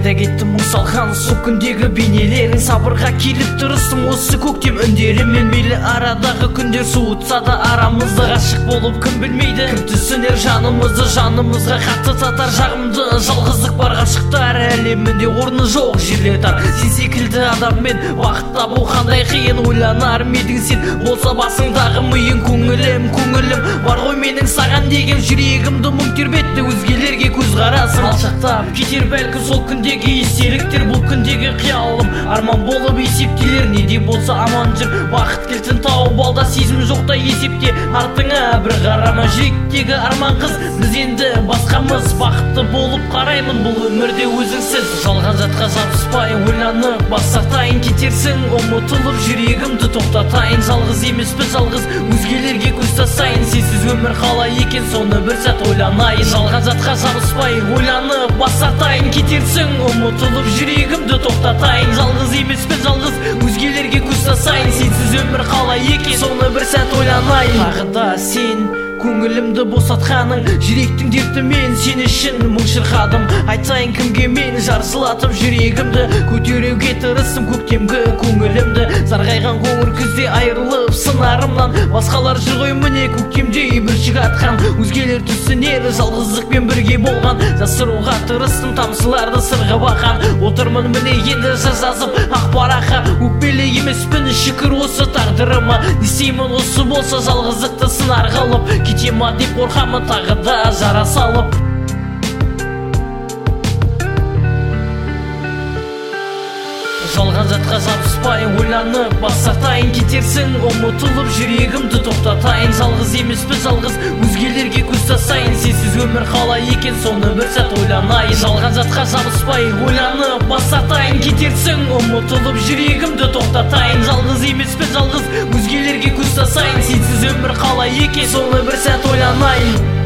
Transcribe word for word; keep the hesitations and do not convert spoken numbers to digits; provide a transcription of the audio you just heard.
қайда кетті мұң салған сол күндегі бейнелерің, сабырға келіп тұрыстым осы көктем үндерімен. Мейлі арадағы күндер суытса да арамызды, ғашық болып кім білмейді, кім түсінер жанымызды. Жанымызға қатты татар жағымды жалғыздық бар, ғашықтар әлемінде орны жоқ жерлер тар. Сен секілді адаммен уақыт табу қандай қиын, ойланар ма едің сен болса басыңдағы миың. Көңілім, көңілім бар ғой менің саған деген, жүрегімді мұң тербетті өзгелерге көз қарасын. Алшақтап кетер бәлкім сол күндегі естеліктер, бұл күндегі қиялым арман болып есептелер. Не де болса аман жүр, бақыт кілтін тауып ал да, сезім жоқта есепте артыңа бір қарама. Жүректегі арман қыз, біз енді басқамыз, бақытты болып қараймын бұл өмірде өзіңсіз. Жалған жатқа жабыспай ойланып бас тартайын, кетерсің ұмытылып жүрегімді тоқтатайын. Жалғыз емеспін жалғыз, өзгелерге көз тастайын, сенсіз өмір қалай екен соны бір сәт ойланайын. Жалған жатқа жабыспай ойланып бас тартайын, кетерсің ұмытылып жүрегімді тоқтатайын. Жалғыз емеспін жалғыз, өзгелерге көз тастайын, сенсіз өмір қалай екен соны бір сәт ойланайын. Тағы да сен көңілімді босатқаның, жүректің дертімен сен үшін мұң шырқадым. Айтайын кімге мен жарсылатып жүрегімді, көтеруге тырыстым көктемгі көңілімді. Зарғайған қоңыр күзде айырылып сынарымнан, басқалар жүр ғой міне көктемдей бүршік атқан. Өзгелер түсінер жалғыздықпен бірге болған, жасыруға тырыстым тамшыларды сырғып ақан. Отырмын міне енді жыр жазып ақ параққа, өкпелі емеспін шүкір осы тағдырыма. Не істеймін осы болса жалғыздықты сынар қылып, кетема деп қорқамын тағы да жара салып. Жалған жатқа жабыспай ойланып бас тартайын, кетерсің ұмытылып жүрегімді тоқтатайын. Жалғыз емеспін жалғыз, өзгелерге көз тастайын, сенсіз өмір қалай екен соны бір сәт ойланайын. Жалған жатқа жабыспай ойланып бас тартайын, кетерсің ұмытылып жүрегімді тоқтатайын. Жалғыз емеспін жалғыз, өзгелерге көз тастайын, сенсіз өмір қалай екен соны бір сәт ойланайын.